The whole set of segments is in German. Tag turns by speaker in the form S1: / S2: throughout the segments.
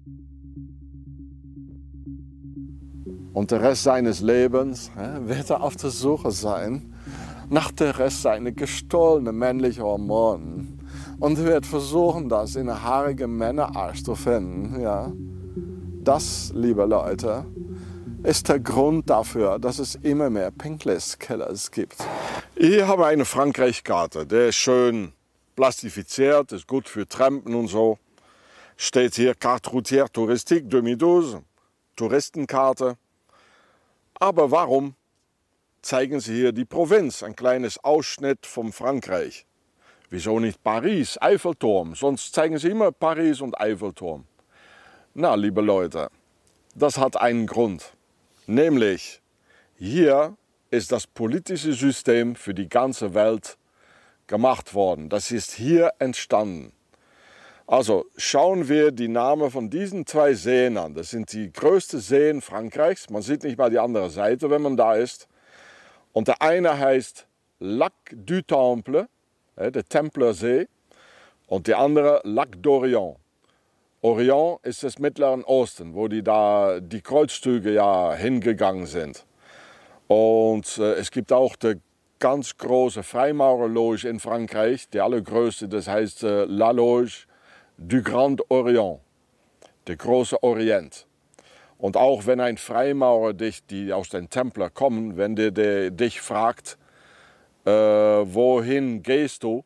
S1: Und der Rest seines Lebens wird er auf der Suche sein nach der Rest seiner gestohlenen männlichen Hormonen und wird versuchen, das in einem haarigen Männerarsch zu finden. Ja. Das, liebe Leute, ist der Grund dafür, dass es immer mehr Pinklist-Killers gibt. Ich habe eine Frankreich-Karte, der ist schön plastifiziert, ist gut für Trampen und so. Steht hier Carte routière touristique 2012, Touristenkarte. Aber warum zeigen Sie hier die Provinz, ein kleines Ausschnitt von Frankreich? Wieso nicht Paris, Eiffelturm? Sonst zeigen Sie immer Paris und Eiffelturm. Na, liebe Leute, das hat einen Grund. Nämlich, hier ist das politische System für die ganze Welt gemacht worden. Das ist hier entstanden. Also schauen wir die Namen von diesen zwei Seen an. Das sind die größten Seen Frankreichs. Man sieht nicht mal die andere Seite, wenn man da ist. Und der eine heißt Lac du Temple, der Templersee, und der andere Lac d'Orient. Orient ist das Mittleren Osten, wo die Kreuzzüge ja hingegangen sind. Und es gibt auch die ganz große Freimaurerloge in Frankreich, die allergrößte, das heißt La Loge du Grand Orient, der große Orient. Und auch wenn ein Freimaurer die aus den Templer kommen, wenn der dich fragt, wohin gehst du,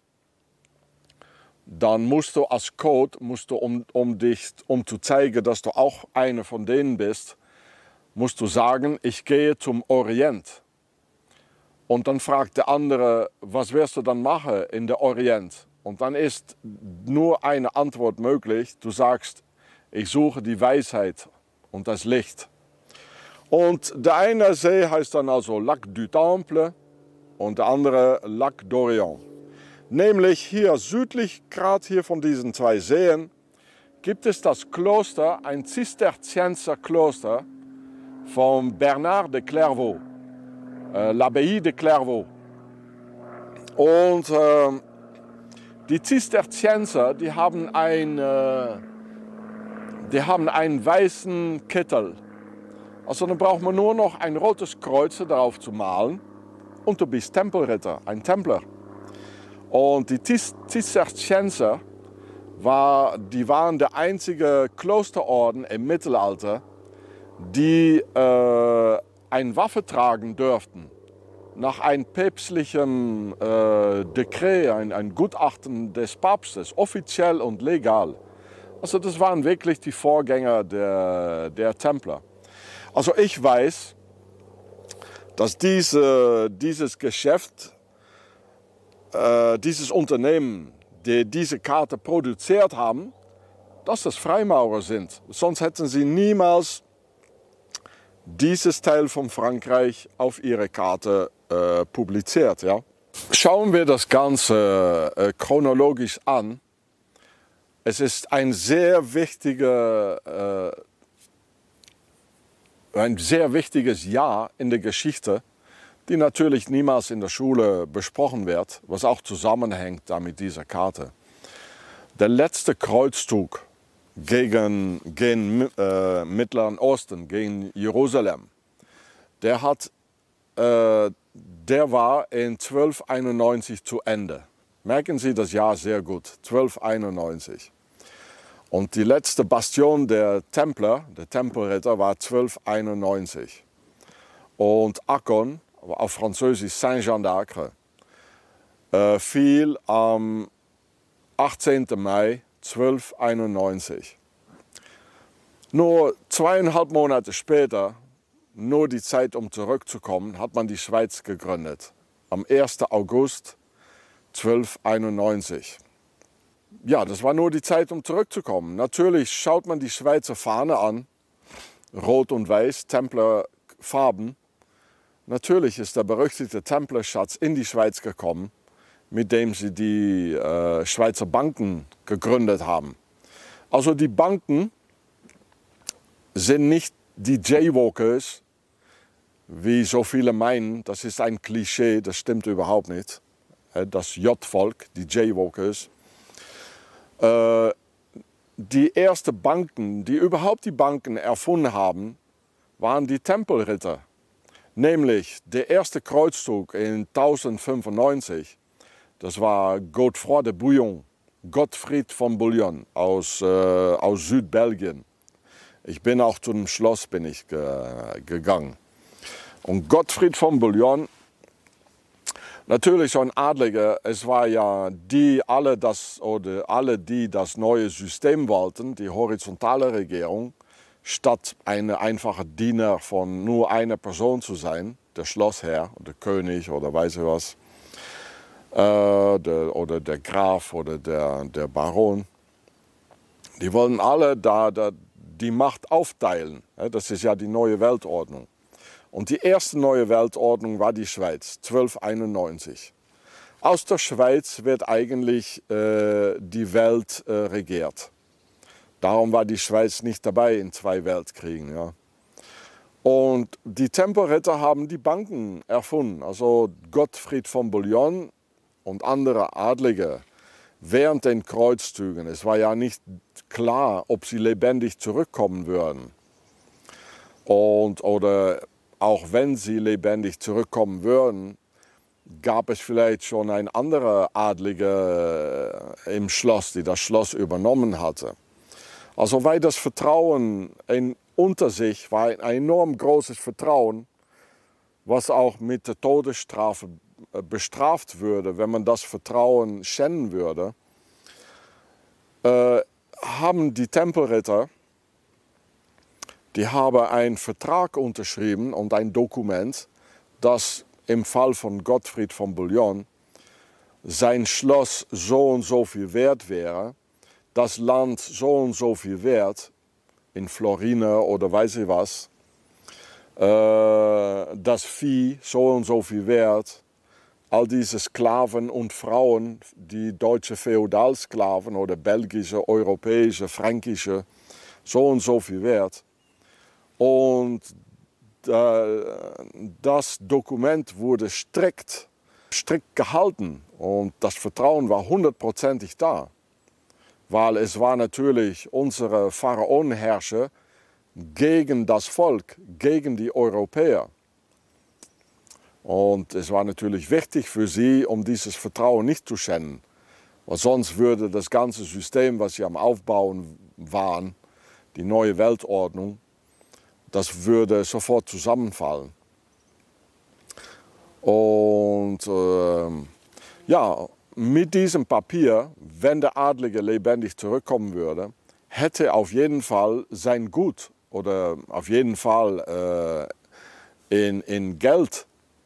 S1: dann musst du als Code, um zu zeigen, dass du auch einer von denen bist, musst du sagen, ich gehe zum Orient. Und dann fragt der andere, was wirst du dann machen in der Orient? Und dann ist nur eine Antwort möglich. Du sagst, ich suche die Weisheit und das Licht. Und der eine See heißt dann also Lac du Temple und der andere Lac d'Orient. Nämlich hier südlich, gerade hier von diesen zwei Seen, gibt es das Kloster, ein Zisterzienserkloster von Bernard de Clairvaux, l'Abbaye de Clairvaux. Und die Zisterzienser, die haben einen weißen Kittel. Also dann braucht man nur noch ein rotes Kreuz darauf zu malen und du bist Tempelritter, ein Templer. Und die Zisterzienser waren der einzige Klosterorden im Mittelalter, die eine Waffe tragen durften. Nach einem päpstlichen Dekret, ein Gutachten des Papstes, offiziell und legal. Also das waren wirklich die Vorgänger der Templer. Also ich weiß, dass dieses Geschäft, dieses Unternehmen, die diese Karte produziert haben, dass das Freimaurer sind. Sonst hätten sie niemals dieses Teil von Frankreich auf ihre Karte publiziert. Ja? Schauen wir das Ganze chronologisch an. Es ist ein sehr wichtiges Jahr in der Geschichte, die natürlich niemals in der Schule besprochen wird, was auch zusammenhängt da mit dieser Karte. Der letzte Kreuzzug gegen Mittleren Osten, gegen Jerusalem, der war in 1291 zu Ende. Merken Sie das Jahr sehr gut, 1291. Und die letzte Bastion der Templer, der Tempelritter, war 1291. Und Akkon, auf Französisch Saint-Jean d'Acre, fiel am 18. Mai 1291. Nur 2,5 Monate später, nur die Zeit, um zurückzukommen, hat man die Schweiz gegründet. Am 1. August 1291. Ja, das war nur die Zeit, um zurückzukommen. Natürlich schaut man die Schweizer Fahne an, rot und weiß, Templerfarben. Natürlich ist der berüchtigte Templerschatz in die Schweiz gekommen, mit dem sie die Schweizer Banken gegründet haben. Also die Banken sind nicht die Jaywalkers, wie so viele meinen. Das ist ein Klischee, das stimmt überhaupt nicht. Das J-Volk, die Jaywalkers. die ersten Banken, die überhaupt die Banken erfunden haben, waren die Tempelritter. Nämlich der erste Kreuzzug in 1095, das war Godefroy de Bouillon, Gottfried von Bouillon aus Südbelgien. Ich bin auch zu dem Schloss gegangen. Und Gottfried von Bouillon, natürlich so ein Adliger, es war ja alle, die das neue System wollten, die horizontale Regierung, statt ein einfacher Diener von nur einer Person zu sein, der Schlossherr, der König oder weiß ich was, oder der Graf oder der Baron. Die wollen alle die Macht aufteilen. Das ist ja die neue Weltordnung. Und die erste neue Weltordnung war die Schweiz, 1291. Aus der Schweiz wird eigentlich die Welt regiert. Darum war die Schweiz nicht dabei in 2 Weltkriegen. Ja. Und die Tempelritter haben die Banken erfunden. Also Gottfried von Bouillon und andere Adlige während den Kreuzzügen. Es war ja nicht klar, ob sie lebendig zurückkommen würden. Oder auch wenn sie lebendig zurückkommen würden, gab es vielleicht schon ein anderer Adliger im Schloss, die das Schloss übernommen hatte. Also weil das Vertrauen unter sich war ein enorm großes Vertrauen, was auch mit der Todesstrafe bestraft würde, wenn man das Vertrauen schänden würde, haben die Tempelritter, die haben einen Vertrag unterschrieben und ein Dokument, das im Fall von Gottfried von Bouillon sein Schloss so und so viel wert wäre, das Land so und so viel wert, in Florine oder weiß ich was, das Vieh so und so viel wert, all diese Sklaven und Frauen, die deutsche Feudalsklaven oder belgische, europäische, fränkische, so und so viel wert. Und das Dokument wurde strikt gehalten und das Vertrauen war 100%ig da. Weil es war natürlich unsere Pharaonenherrscher gegen das Volk, gegen die Europäer. Und es war natürlich wichtig für sie, um dieses Vertrauen nicht zu schänden. Weil sonst würde das ganze System, was sie am Aufbauen waren, die neue Weltordnung, das würde sofort zusammenfallen. Und ja, mit diesem Papier, wenn der Adlige lebendig zurückkommen würde, hätte auf jeden Fall sein Gut oder auf jeden Fall in Geld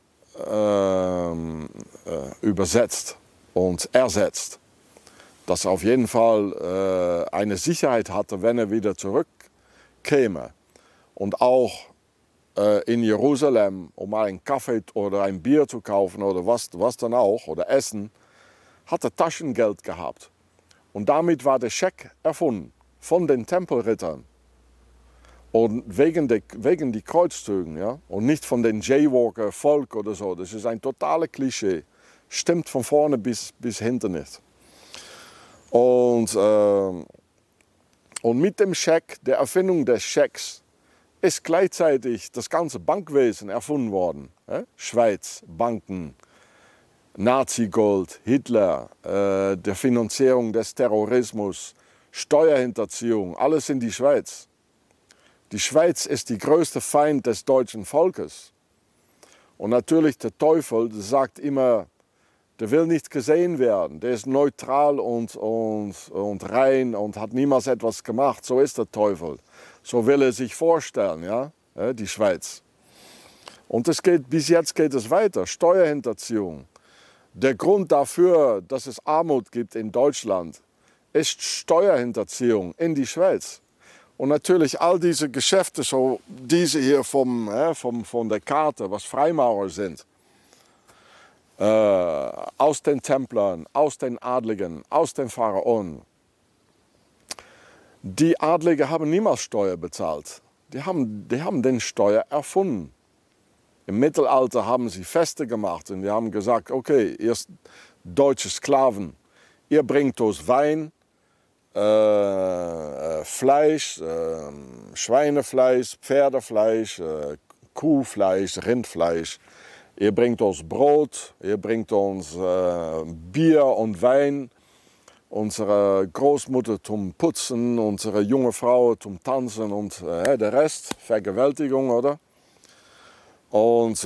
S1: übersetzt und ersetzt. Dass er auf jeden Fall eine Sicherheit hatte, wenn er wieder zurückkäme. Und auch in Jerusalem, um mal einen Kaffee oder ein Bier zu kaufen oder was dann auch, oder Essen, hat er Taschengeld gehabt. Und damit war der Scheck erfunden von den Tempelrittern. Und wegen die Kreuzzügen, ja? Und nicht von den Jaywalker, Volk oder so. Das ist ein totales Klischee. Stimmt von vorne bis hinten nicht. Und mit dem Scheck, der Erfindung des Schecks, ist gleichzeitig das ganze Bankwesen erfunden worden. Schweiz, Banken, Nazi-Gold, Hitler, der Finanzierung des Terrorismus, Steuerhinterziehung, alles in die Schweiz. Die Schweiz ist die größte Feind des deutschen Volkes. Und natürlich der Teufel sagt immer, der will nicht gesehen werden, der ist neutral und rein und hat niemals etwas gemacht. So ist der Teufel. So will er sich vorstellen, ja, die Schweiz. Und bis jetzt geht es weiter, Steuerhinterziehung. Der Grund dafür, dass es Armut gibt in Deutschland, ist Steuerhinterziehung in die Schweiz. Und natürlich all diese Geschäfte, so diese hier von der Karte, was Freimaurer sind, aus den Templern, aus den Adligen, aus den Pharaonen. Die Adlige haben niemals Steuer bezahlt. Die haben den Steuer erfunden. Im Mittelalter haben sie Feste gemacht und die haben gesagt, okay, ihr deutsche Sklaven, ihr bringt uns Wein, Fleisch, Schweinefleisch, Pferdefleisch, Kuhfleisch, Rindfleisch. Ihr bringt uns Brot, ihr bringt uns Bier und Wein. Unsere Großmutter zum Putzen, unsere junge Frau zum Tanzen und der Rest, Vergewaltigung, oder? Und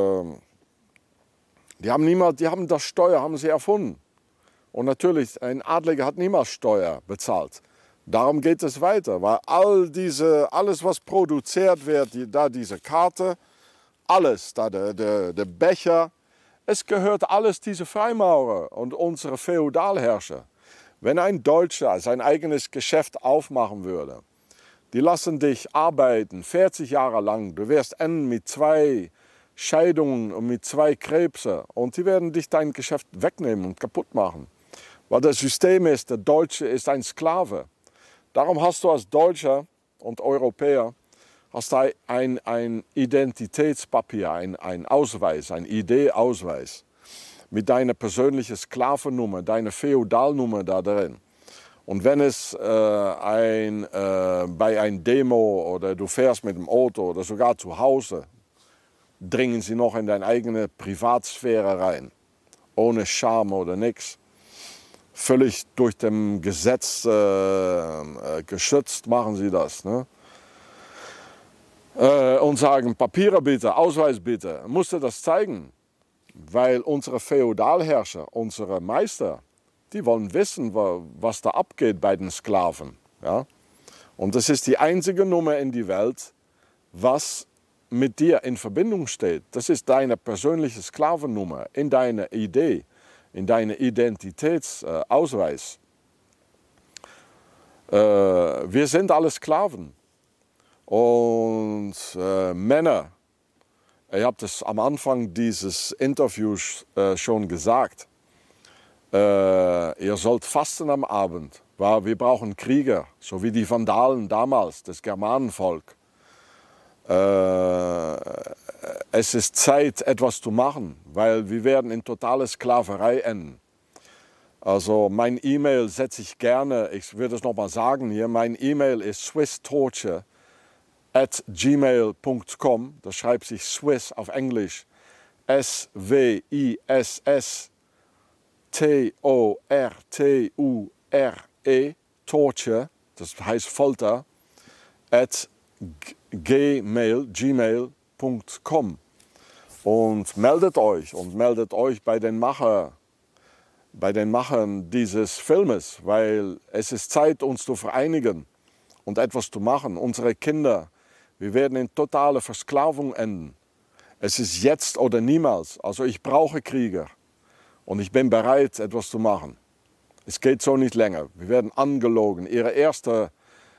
S1: die haben das Steuer haben sie erfunden. Und natürlich, ein Adliger hat niemals Steuer bezahlt. Darum geht es weiter, weil alles was produziert wird, diese Karte, alles, der Becher, es gehört alles diese Freimaurer und unsere Feudalherrscher. Wenn ein Deutscher sein eigenes Geschäft aufmachen würde, die lassen dich arbeiten 40 Jahre lang, du wirst enden mit 2 Scheidungen und mit 2 Krebsen und die werden dich dein Geschäft wegnehmen und kaputt machen. Weil das System ist, der Deutsche ist ein Sklave. Darum hast du als Deutscher und Europäer hast du ein Identitätspapier, ein Ausweis, ein ID-Ausweis. Mit deiner persönlichen Sklavennummer, deiner Feudalnummer da drin. Und wenn es bei einer Demo oder du fährst mit dem Auto oder sogar zu Hause, dringen sie noch in deine eigene Privatsphäre rein. Ohne Scham oder nichts. Völlig durch dem Gesetz geschützt machen sie das. Ne? Und sagen, Papiere bitte, Ausweis bitte. Musst du das zeigen? Weil unsere Feudalherrscher, unsere Meister, die wollen wissen, was da abgeht bei den Sklaven. Ja? Und das ist die einzige Nummer in der Welt, was mit dir in Verbindung steht. Das ist deine persönliche Sklavennummer in deiner Idee, in deinem Identitätsausweis. Wir sind alle Sklaven. Und Männer, ich habe das am Anfang dieses Interviews schon gesagt. Ihr sollt fasten am Abend, weil wir brauchen Krieger, so wie die Vandalen damals, das Germanenvolk. Es ist Zeit, etwas zu machen, weil wir werden in totale Sklaverei enden. Also mein E-Mail setze ich gerne, ich würde es nochmal sagen hier, mein E-Mail ist swisstorture@gmail.com. Das schreibt sich Swiss auf Englisch. SWISSTORTURE, Torture, das heißt Folter, gmail.com. Und meldet euch bei den Machern dieses Filmes, weil es ist Zeit, uns zu vereinigen und etwas zu machen. Unsere Kinder, wir werden in totale Versklavung enden. Es ist jetzt oder niemals. Also ich brauche Krieger und ich bin bereit, etwas zu machen. Es geht so nicht länger. Wir werden angelogen. Ihre erste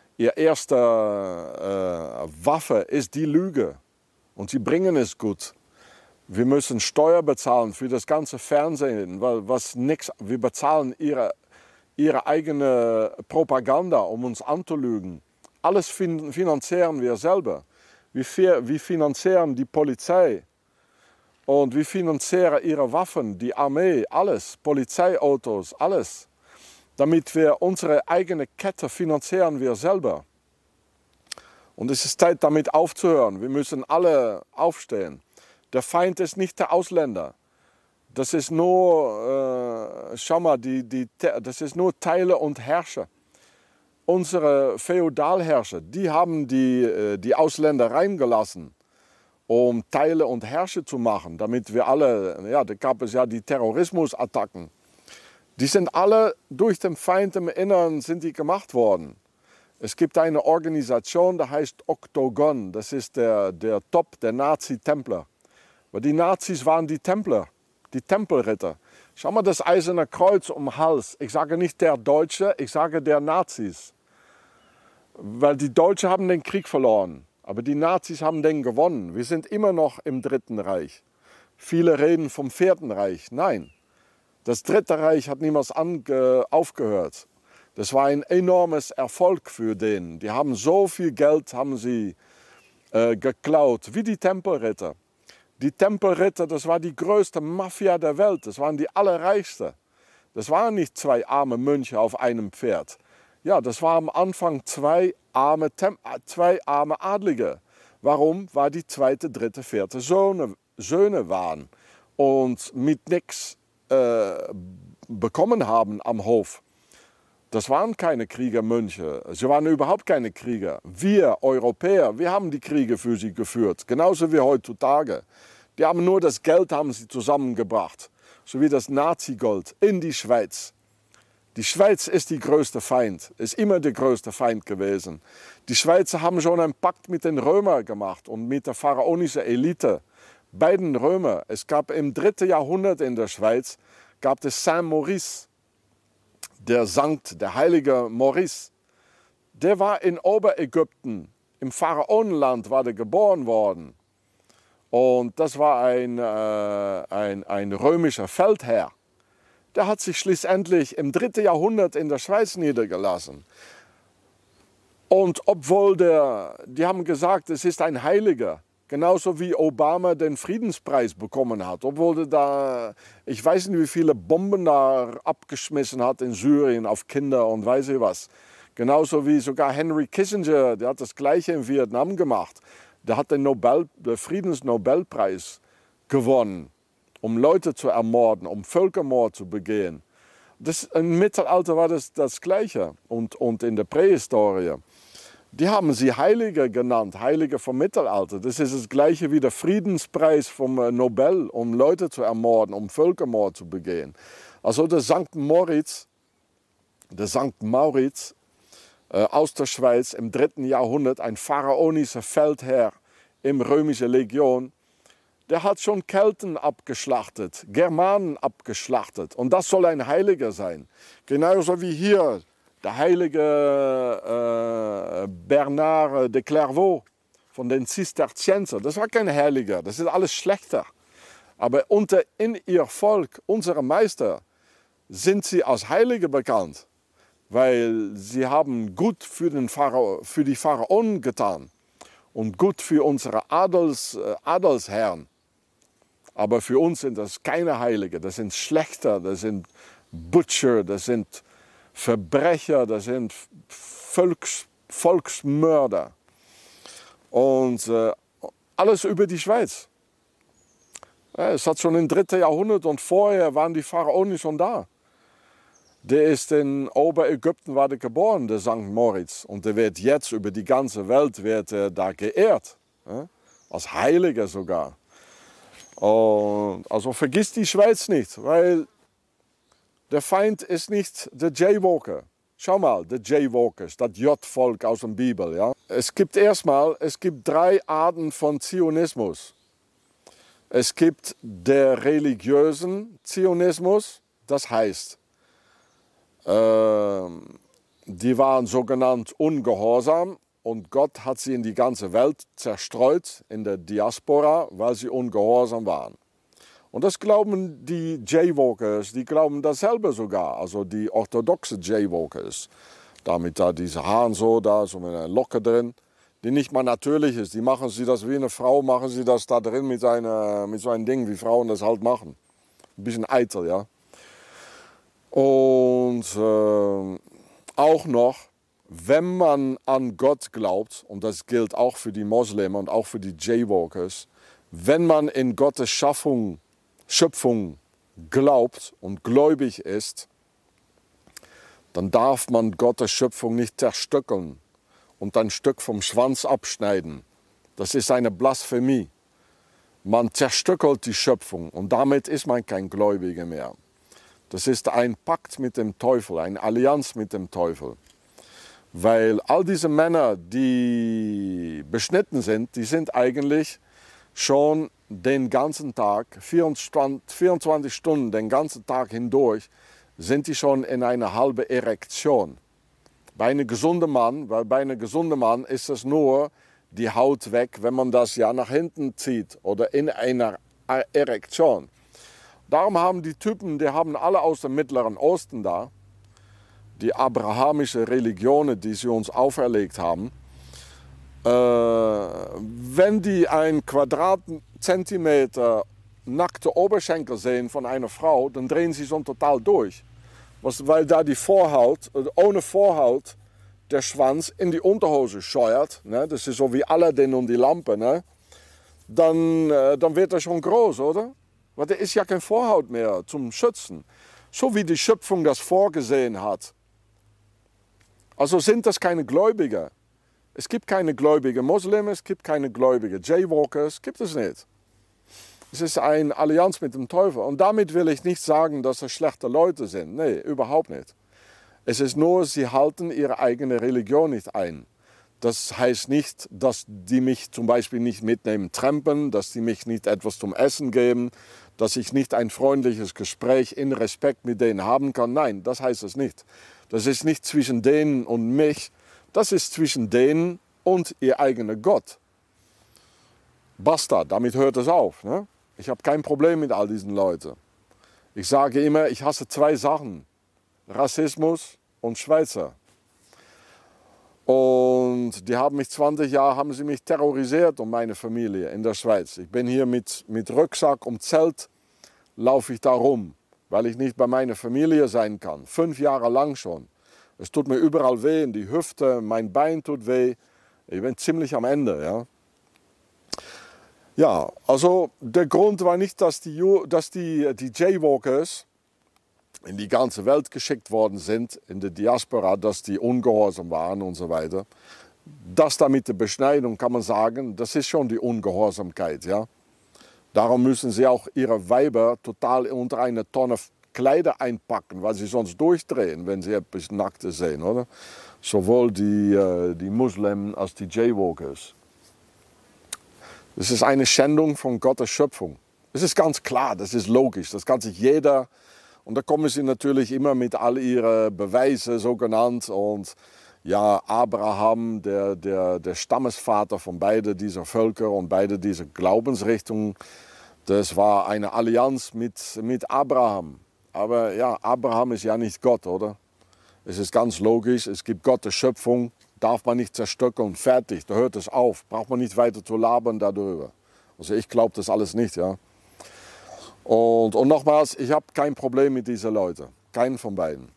S1: Waffe ist die Lüge und sie bringen es gut. Wir müssen Steuer bezahlen für das ganze Fernsehen, wir bezahlen ihre eigene Propaganda, um uns anzulügen. Alles finanzieren wir selber. Wir finanzieren die Polizei und wir finanzieren ihre Waffen, die Armee, alles, Polizeiautos, alles. Damit wir unsere eigene Kette finanzieren wir selber. Und es ist Zeit, damit aufzuhören. Wir müssen alle aufstehen. Der Feind ist nicht der Ausländer. Das ist nur, schau mal, das ist nur Teile und Herrscher. Unsere Feudalherrscher, die haben die Ausländer reingelassen, um Teile und Herrscher zu machen, damit wir alle, ja, da gab es ja die Terrorismusattacken. Die sind alle durch den Feind im Inneren sind die gemacht worden. Es gibt eine Organisation, die heißt Oktogon, das ist der Top der Nazi-Templer. Weil die Nazis waren die Templer, die Tempelritter. Schau mal das Eiserne Kreuz um den Hals. Ich sage nicht der Deutsche, ich sage der Nazis. Weil die Deutschen haben den Krieg verloren, aber die Nazis haben den gewonnen. Wir sind immer noch im Dritten Reich. Viele reden vom Vierten Reich. Nein, das Dritte Reich hat niemals aufgehört. Das war ein enormes Erfolg für den. Die haben so viel Geld haben sie, geklaut, wie die Tempelritter. Die Tempelritter, das war die größte Mafia der Welt. Das waren die allerreichsten. Das waren nicht 2 arme Mönche auf einem Pferd. Ja, das war am Anfang zwei arme Adlige. Warum? Weil die zweite, dritte, vierte Söhne waren und mit nichts bekommen haben am Hof. Das waren keine Kriegermönche, sie waren überhaupt keine Krieger. Wir Europäer, wir haben die Kriege für sie geführt, genauso wie heutzutage. Die haben nur das Geld haben sie zusammengebracht, so wie das Nazi-Gold in die Schweiz. Die Schweiz ist die größte Feind, ist immer der größte Feind gewesen. Die Schweizer haben schon einen Pakt mit den Römern gemacht und mit der pharaonischen Elite. Bei den Römern, es gab im 3. Jahrhundert in der Schweiz, gab es Saint-Maurice, der heilige Maurice. Der war in Oberägypten, im Pharaonenland war der geboren worden. Und das war ein römischer Feldherr. Der hat sich schließlich im 3. Jahrhundert in der Schweiz niedergelassen. Und obwohl die haben gesagt, es ist ein Heiliger, genauso wie Obama den Friedenspreis bekommen hat, obwohl ich weiß nicht, wie viele Bomben da abgeschmissen hat in Syrien auf Kinder und weiß ich was. Genauso wie sogar Henry Kissinger, der hat das Gleiche in Vietnam gemacht. Der hat den Friedensnobelpreis gewonnen, um Leute zu ermorden, um Völkermord zu begehen. Im Mittelalter war das Gleiche und in der Prähistorie. Die haben sie Heilige genannt, Heilige vom Mittelalter. Das ist das Gleiche wie der Friedenspreis vom Nobel, um Leute zu ermorden, um Völkermord zu begehen. Also der St. Moritz aus der Schweiz im 3. Jahrhundert, ein pharaonischer Feldherr im römischen Legion, der hat schon Kelten abgeschlachtet, Germanen abgeschlachtet. Und das soll ein Heiliger sein. Genauso wie hier der heilige Bernard de Clairvaux von den Zisterziensern. Das war kein Heiliger, das ist alles schlechter. Aber in ihr Volk, unsere Meister, sind sie als Heilige bekannt. Weil sie haben gut für die Pharaonen getan und gut für unsere Adelsherren. Aber für uns sind das keine Heilige, das sind Schlechter, das sind Butcher, das sind Verbrecher, das sind Volksmörder. Und alles über die Schweiz. Es hat schon im 3. Jahrhundert und vorher waren die Pharaonen schon da. Der ist in Oberägypten war der geboren, der St. Moritz. Und der wird jetzt über die ganze Welt da geehrt. Als Heiliger sogar. Und also vergiss die Schweiz nicht, weil der Feind ist nicht der Jaywalker. Schau mal, der Jaywalkers, das J-Volk aus der Bibel. Ja? Es gibt 3 Arten von Zionismus. Es gibt der religiösen Zionismus, das heißt, die waren sogenannt ungehorsam und Gott hat sie in die ganze Welt zerstreut, in der Diaspora, weil sie ungehorsam waren. Und das glauben die Jaywalkers, die glauben dasselbe sogar, also die orthodoxen Jaywalkers. Damit da diese Haaren so mit einer Locke drin, die nicht mal natürlich ist. Die machen sie das wie eine Frau, machen sie das da drin mit so einem Ding, wie Frauen das halt machen. Ein bisschen eitel, ja. Und auch noch, wenn man an Gott glaubt, und das gilt auch für die Moslems und auch für die Jaywalkers, wenn man in Gottes Schöpfung glaubt und gläubig ist, dann darf man Gottes Schöpfung nicht zerstückeln und ein Stück vom Schwanz abschneiden. Das ist eine Blasphemie. Man zerstückelt die Schöpfung und damit ist man kein Gläubiger mehr. Das ist ein Pakt mit dem Teufel, eine Allianz mit dem Teufel. Weil all diese Männer, die beschnitten sind, die sind eigentlich schon den ganzen Tag, 24 Stunden, den ganzen Tag hindurch, sind die schon in einer halben Erektion. Bei einem gesunden Mann, weil bei einem gesunden Mann ist es nur die Haut weg, wenn man das ja nach hinten zieht oder in einer Erektion. Darum haben die Typen, die haben alle aus dem Mittleren Osten da, die abrahamische Religionen, die sie uns auferlegt haben, wenn die einen Quadratzentimeter nackte Oberschenkel sehen von einer Frau, dann drehen sie schon total durch. Weil da die Vorhaut, ohne Vorhaut, der Schwanz in die Unterhose scheuert, ne, das ist so wie Aladdin und die Lampe, ne, dann wird er schon groß, oder? Weil er ist ja kein Vorhaut mehr zum Schützen. So wie die Schöpfung das vorgesehen hat. Also sind das keine Gläubige. Es gibt keine gläubigen Moslems, es gibt keine gläubigen Jaywalkers, gibt es nicht. Es ist eine Allianz mit dem Teufel. Und damit will ich nicht sagen, dass es schlechte Leute sind. Nee, überhaupt nicht. Es ist nur, sie halten ihre eigene Religion nicht ein. Das heißt nicht, dass die mich zum Beispiel nicht mitnehmen, trampen, dass die mich nicht etwas zum Essen geben, dass ich nicht ein freundliches Gespräch in Respekt mit denen haben kann. Nein, das heißt es nicht. Das ist nicht zwischen denen und mich, das ist zwischen denen und ihr eigener Gott. Basta, damit hört es auf. Ne? Ich habe kein Problem mit all diesen Leuten. Ich sage immer, ich hasse zwei Sachen. Rassismus und Schweizer. Und die haben mich 20 Jahre haben sie mich terrorisiert und meine Familie in der Schweiz. Ich bin hier mit Rucksack und Zelt, laufe ich da rum, weil ich nicht bei meiner Familie sein kann. 5 Jahre lang schon. Es tut mir überall weh, in die Hüfte, mein Bein tut weh. Ich bin ziemlich am Ende. Ja, ja, also der Grund war nicht, dass die Jaywalkers in die ganze Welt geschickt worden sind, in der Diaspora, dass die ungehorsam waren und so weiter. Das da mit der Beschneidung kann man sagen, das ist schon die Ungehorsamkeit. Ja? Darum müssen sie auch ihre Weiber total unter eine Tonne Kleider einpacken, weil sie sonst durchdrehen, wenn sie etwas Nacktes sehen. Oder? Sowohl die Muslimen als die Jaywalkers. Das ist eine Schändung von Gottes Schöpfung. Das ist ganz klar, das ist logisch, das kann sich jeder. Und da kommen sie natürlich immer mit all ihren Beweisen, so genannt. Und ja, Abraham, der Stammesvater von beiden dieser Völker und beide dieser Glaubensrichtungen, das war eine Allianz mit Abraham. Aber ja, Abraham ist ja nicht Gott, oder? Es ist ganz logisch, es gibt Gottes Schöpfung, darf man nicht zerstückeln, fertig, da hört es auf. Braucht man nicht weiter zu labern darüber. Also ich glaube das alles nicht, ja. Und nochmals, ich habe kein Problem mit diesen Leuten. Keinen von beiden.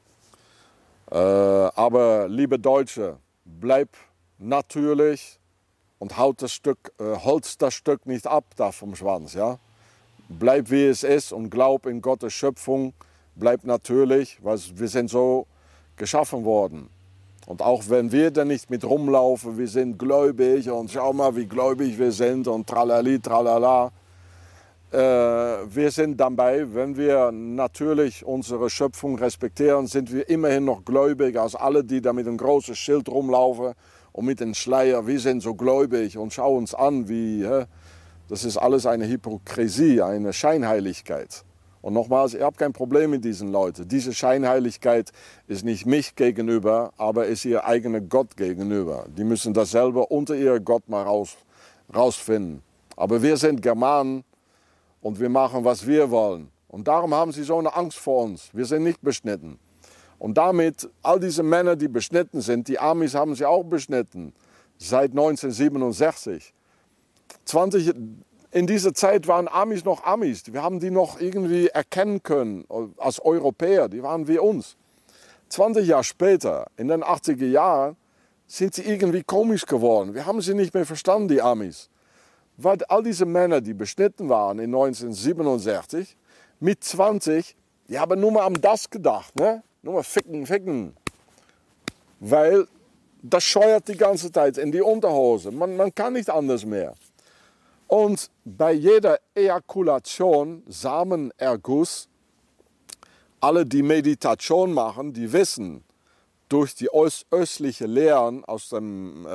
S1: Aber liebe Deutsche, bleib natürlich und holz das Stück nicht ab da vom Schwanz. Ja? Bleib wie es ist und glaub in Gottes Schöpfung. Bleib natürlich, weil wir sind so geschaffen worden. Und auch wenn wir da nicht mit rumlaufen, wir sind gläubig und schau mal, wie gläubig wir sind und tralali, tralala. Wir sind dabei, wenn wir natürlich unsere Schöpfung respektieren, sind wir immerhin noch gläubiger als alle, die da mit einem großen Schild rumlaufen und mit dem Schleier. Wir sind so gläubig und schau uns an, das ist alles eine Hypokrisie, eine Scheinheiligkeit. Und nochmals, ich habe kein Problem mit diesen Leuten. Diese Scheinheiligkeit ist nicht mich gegenüber, aber ist ihr eigener Gott gegenüber. Die müssen das selber unter ihrem Gott mal rausfinden. Aber wir sind Germanen. Und wir machen, was wir wollen. Und darum haben sie so eine Angst vor uns. Wir sind nicht beschnitten. Und damit, all diese Männer, die beschnitten sind, die Amis haben sie auch beschnitten. Seit 1967. In dieser Zeit waren Amis noch Amis. Wir haben die noch irgendwie erkennen können als Europäer. Die waren wie uns. 20 Jahre später, in den 80er Jahren, sind sie irgendwie komisch geworden. Wir haben sie nicht mehr verstanden, die Amis. Weil all diese Männer, die beschnitten waren in 1967, mit 20, die haben nur mal an das gedacht, ne? Nur mal ficken. Weil das scheuert die ganze Zeit in die Unterhose. Man kann nicht anders mehr. Und bei jeder Ejakulation, Samenerguss, alle, die Meditation machen, die wissen, durch die östlichen Lehren aus dem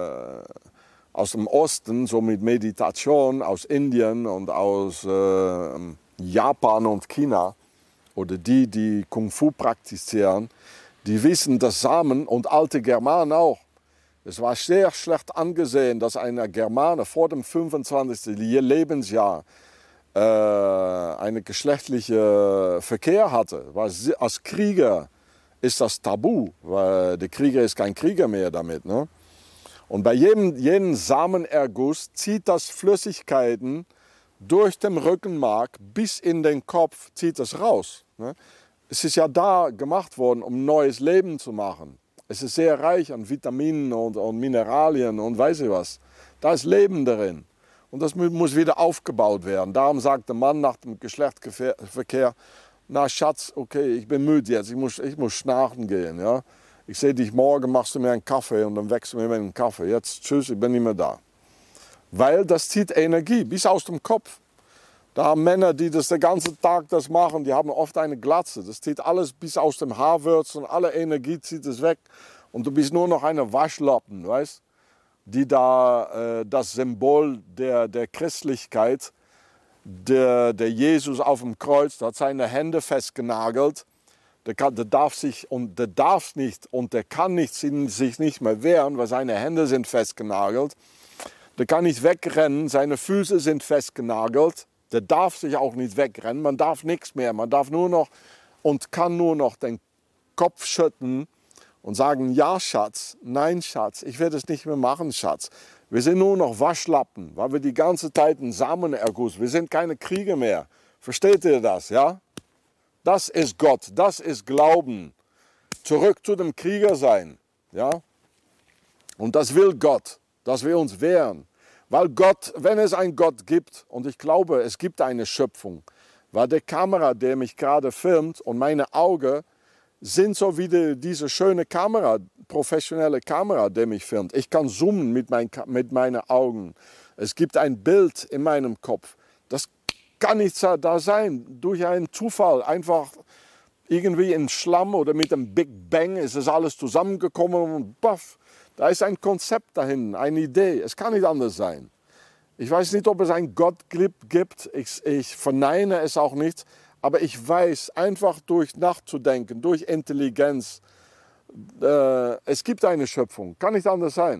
S1: Osten, so mit Meditation aus Indien und aus Japan und China, oder die Kung Fu praktizieren, die wissen, dass Samen und alte Germanen auch. Es war sehr schlecht angesehen, dass ein Germane vor dem 25. Lebensjahr einen geschlechtlichen Verkehr hatte. Als Krieger ist das tabu, weil der Krieger ist kein Krieger mehr damit. Ne? Und bei jedem Samenerguss zieht das Flüssigkeiten durch den Rückenmark bis in den Kopf, zieht es raus. Ne? Es ist ja da gemacht worden, um neues Leben zu machen. Es ist sehr reich an Vitaminen und Mineralien und weiß ich was. Da ist Leben darin. Und das muss wieder aufgebaut werden. Darum sagt der Mann nach dem Geschlechtsverkehr, na Schatz, okay, ich bin müde jetzt, ich muss schlafen gehen. Ja? Ich sehe dich morgen, machst du mir einen Kaffee und dann wächst du mir einen Kaffee. Jetzt tschüss, ich bin nicht mehr da. Weil das zieht Energie bis aus dem Kopf. Da haben Männer, die das den ganzen Tag das machen, die haben oft eine Glatze. Das zieht alles bis aus dem Haarwurzel und alle Energie zieht es weg. Und du bist nur noch eine Waschlappen, weißt? Die da das Symbol der Christlichkeit, der Jesus auf dem Kreuz, der hat seine Hände festgenagelt. Der darf nicht und der kann sich nicht mehr wehren, weil seine Hände sind festgenagelt. Der kann nicht wegrennen, seine Füße sind festgenagelt. Der darf sich auch nicht wegrennen, man darf nichts mehr. Man darf nur noch und kann nur noch den Kopf schütteln und sagen, ja Schatz, nein Schatz, ich werde es nicht mehr machen Schatz. Wir sind nur noch Waschlappen, weil wir die ganze Zeit einen Samenerguss, wir sind keine Krieger mehr. Versteht ihr das, ja? Das ist Gott, das ist Glauben. Zurück zu dem Krieger sein, ja? Und das will Gott, dass wir uns wehren. Weil Gott, wenn es einen Gott gibt, und ich glaube, es gibt eine Schöpfung, weil die Kamera, der mich gerade filmt und meine Augen sind so wie diese schöne Kamera, professionelle Kamera, der mich filmt. Ich kann zoomen mit meinen Augen. Es gibt ein Bild in meinem Kopf. Das kann nicht da sein, durch einen Zufall, einfach irgendwie in Schlamm oder mit einem Big Bang ist es alles zusammengekommen und baff. Da ist ein Konzept dahin, eine Idee. Es kann nicht anders sein. Ich weiß nicht, ob es einen Gott gibt. Ich verneine es auch nicht. Aber ich weiß, einfach durch Nachzudenken, durch Intelligenz, es gibt eine Schöpfung. Kann nicht anders sein.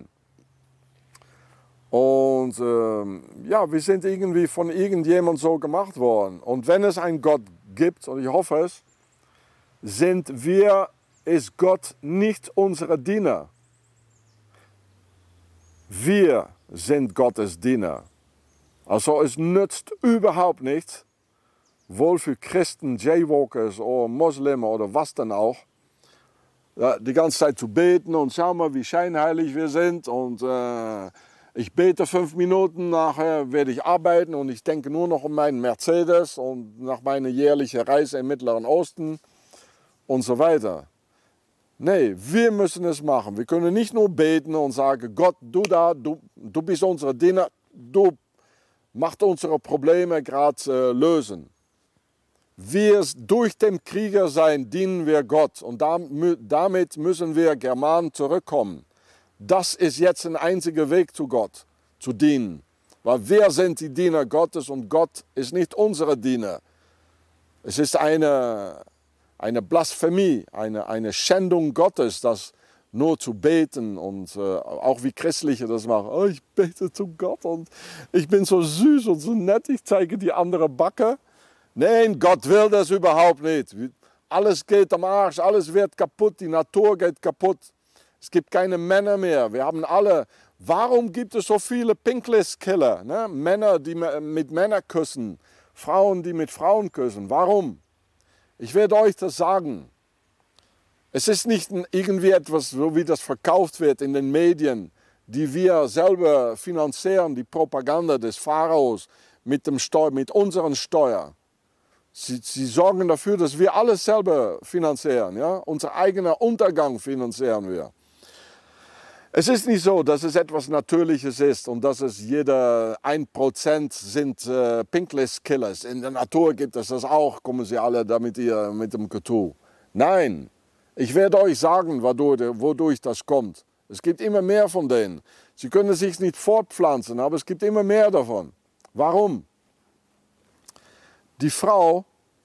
S1: Und ja, wir sind irgendwie von irgendjemandem so gemacht worden. Und wenn es einen Gott gibt, und ich hoffe es, ist Gott nicht unsere Diener. Wir sind Gottes Diener. Also es nützt überhaupt nichts, wohl für Christen, Jaywalkers oder Moslems oder was dann auch, die ganze Zeit zu beten und schau mal, wie scheinheilig wir sind. Und ich bete 5 Minuten, nachher werde ich arbeiten und ich denke nur noch um meinen Mercedes und nach meiner jährlichen Reise im Mittleren Osten und so weiter. Nee, wir müssen es machen. Wir können nicht nur beten und sagen, Gott, du bist unser Diener, du machst unsere Probleme gerade lösen. Durch den Krieger sein dienen wir Gott und damit müssen wir Germanen zurückkommen. Das ist jetzt ein einziger Weg zu Gott, zu dienen. Weil wir sind die Diener Gottes und Gott ist nicht unsere Diener. Es ist eine Blasphemie, eine Schändung Gottes, das nur zu beten und auch wie Christliche das machen. Oh, ich bete zu Gott und ich bin so süß und so nett, ich zeige die andere Backe. Nein, Gott will das überhaupt nicht. Alles geht am Arsch, alles wird kaputt, die Natur geht kaputt. Es gibt keine Männer mehr, wir haben alle. Warum gibt es so viele Pinklist-Killer? Ne? Männer, die mit Männern küssen, Frauen, die mit Frauen küssen. Warum? Ich werde euch das sagen. Es ist nicht irgendwie etwas, so wie das verkauft wird in den Medien, die wir selber finanzieren, die Propaganda des Pharaos mit unseren Steuern. Sie sorgen dafür, dass wir alles selber finanzieren. Ja? Unser eigener Untergang finanzieren wir. Es ist nicht so, dass es etwas Natürliches ist und dass es jeder 1% sind Pinklist-Killers. In der Natur gibt es das auch, kommen sie alle damit mit dem Getue. Nein, ich werde euch sagen, wodurch das kommt. Es gibt immer mehr von denen. Sie können sich nicht fortpflanzen, aber es gibt immer mehr davon. Warum? Die Frau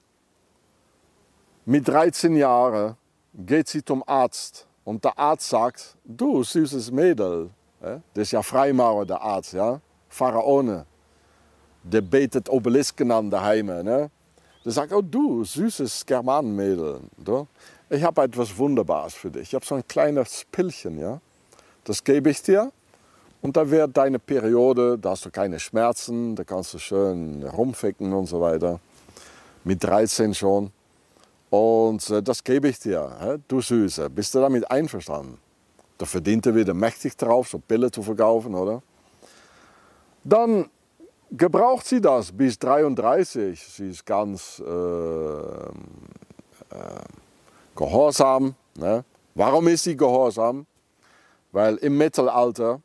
S1: mit 13 Jahren geht sie zum Arzt und der Arzt sagt, du süßes Mädel, das ist ja Freimaurer der Arzt, ja? Pharaone, der betet Obelisken an daheim. Ne? Der sagt, oh du süßes Germanenmädel, ich habe etwas Wunderbares für dich. Ich habe so ein kleines Pillchen, ja? Das gebe ich dir. Und da wird deine Periode, da hast du keine Schmerzen, da kannst du schön rumficken und so weiter. Mit 13 schon. Und das gebe ich dir, du Süße. Bist du damit einverstanden? Da verdient er wieder mächtig drauf, so Pillen zu verkaufen, oder? Dann gebraucht sie das bis 33. Sie ist ganz gehorsam. Ne? Warum ist sie gehorsam? Weil im Mittelalter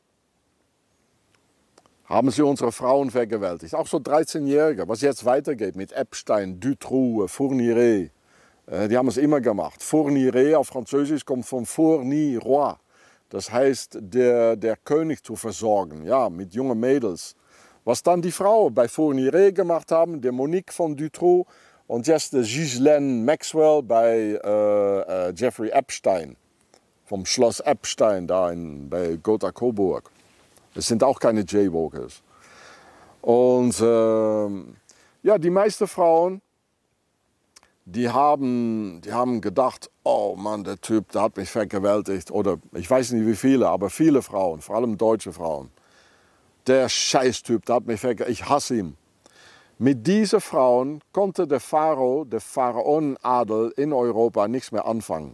S1: haben sie unsere Frauen vergewaltigt. Auch so 13-Jährige, was jetzt weitergeht mit Epstein, Dutroux, Fourniret. Die haben es immer gemacht. Fourniret auf Französisch kommt von fournir roi. Das heißt, der König zu versorgen, ja, mit jungen Mädels. Was dann die Frauen bei Fourniret gemacht haben, der Monique von Dutroux und jetzt der Ghislaine Maxwell bei Jeffrey Epstein. Vom Schloss Epstein da bei Gotha Coburg. Es sind auch keine Jaywalkers. Und ja, die meisten Frauen, die haben gedacht, oh Mann, der Typ, der hat mich vergewaltigt. Oder ich weiß nicht wie viele, aber viele Frauen, vor allem deutsche Frauen. Der Scheißtyp, der hat mich vergewaltigt, ich hasse ihn. Mit diesen Frauen konnte der Pharao, der Pharaonenadel in Europa nichts mehr anfangen.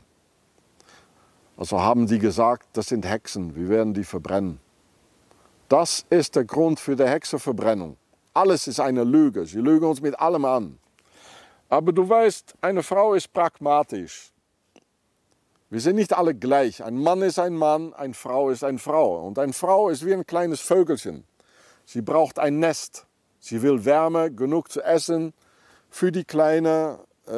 S1: Also haben die gesagt, das sind Hexen, wir werden die verbrennen. Das ist der Grund für die Hexenverbrennung. Alles ist eine Lüge, sie lügen uns mit allem an. Aber du weißt, eine Frau ist pragmatisch. Wir sind nicht alle gleich. Ein Mann ist ein Mann, eine Frau ist eine Frau. Und eine Frau ist wie ein kleines Vögelchen. Sie braucht ein Nest. Sie will Wärme, genug zu essen. Für die Kleine,